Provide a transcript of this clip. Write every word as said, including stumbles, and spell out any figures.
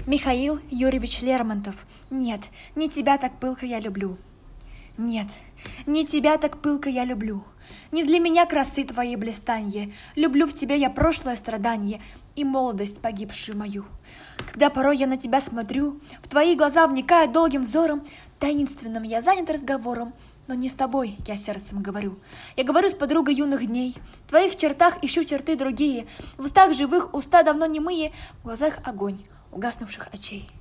Михаил Юрьевич Лермонтов. Нет, не тебя так пылко я люблю. Нет, не тебя так пылко я люблю. Не для меня красы твои блистанье. Люблю в тебе я прошлое страдание и молодость погибшую мою. Когда порой я на тебя смотрю, в твои глаза вникая долгим взором, таинственным я занят разговором, но не с тобой я сердцем говорю. Я говорю с подругой юных дней. В твоих чертах ищу черты другие, в устах живых уста давно немые, в глазах огонь угаснувших очей.